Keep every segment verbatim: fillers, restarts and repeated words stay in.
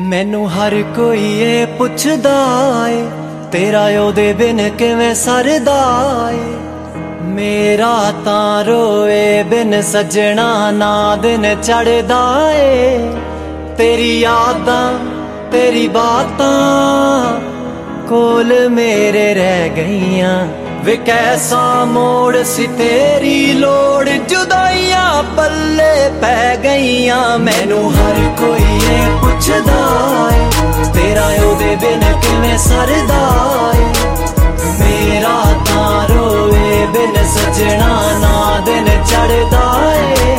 मैनू हर कोई ये पुछदा ए तेरा ओदे बिन किवें सरदा ए। मेरा तां रोए बिन सजना ना दिन चढ़दा ए। तेरी यादां तेरी बातां कोल मेरे रह गईयां वे कैसा मोड़ सी तेरी लोड़ जुदाइयां पल्ले पै गईयां। मैनू हर कोई ये पुछदा ए तेरा ओदे बिन किवें सरदा ए। मेरा तां रोए बिन सजना ना दिन चढ़दा ए।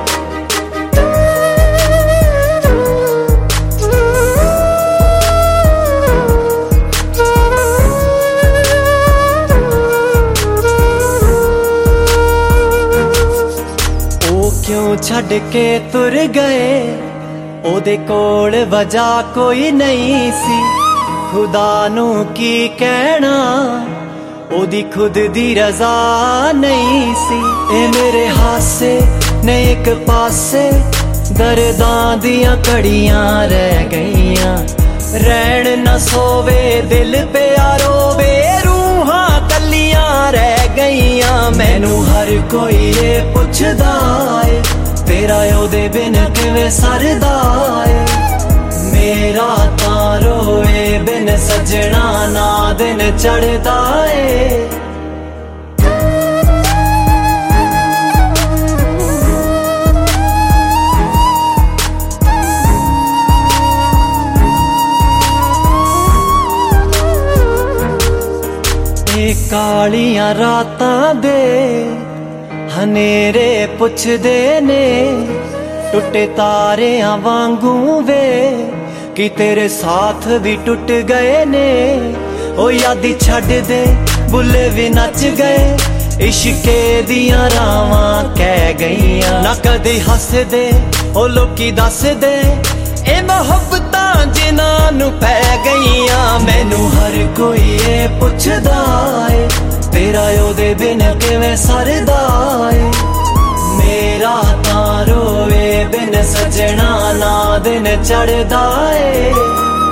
क्यों छड़ के तुर गए ओदे कोल वजह कोई नहीं सी। खुदा नू की कहना ओदी खुद दी रजा नहीं सी। ए मेरे हासे ने एक पासे दर्दां दियां कड़ियां रह गईयां। रैन न सोवे दिल प्या रोवे रूहां कलियां रह गईयां। मैनू हर कोई ये पुछदा ए तेरा ओदे बिन किवें सरदा ए। मेरा तां रोए बिन सजना ना दिन चढ़दा ए। कालियां रातां दे हनेरे पुछदे ने टुटे तारियां वांगू वे कि तेरे साथ भी टुट गए ने। ओ यादी छड़ दे बुले भी नच गए इश्के दियां रावां कह गईयां। ना कदी हस दे ओ लोकी दस दे ए मोहब्बतां जिन्हां नू पै गईयां। मैनू हर कोई ये पुछदा ए तेरा ओदे बिन किवें सरदा ए। मेरा तां रोए बिन सजना ना दिन चढ़दा ए।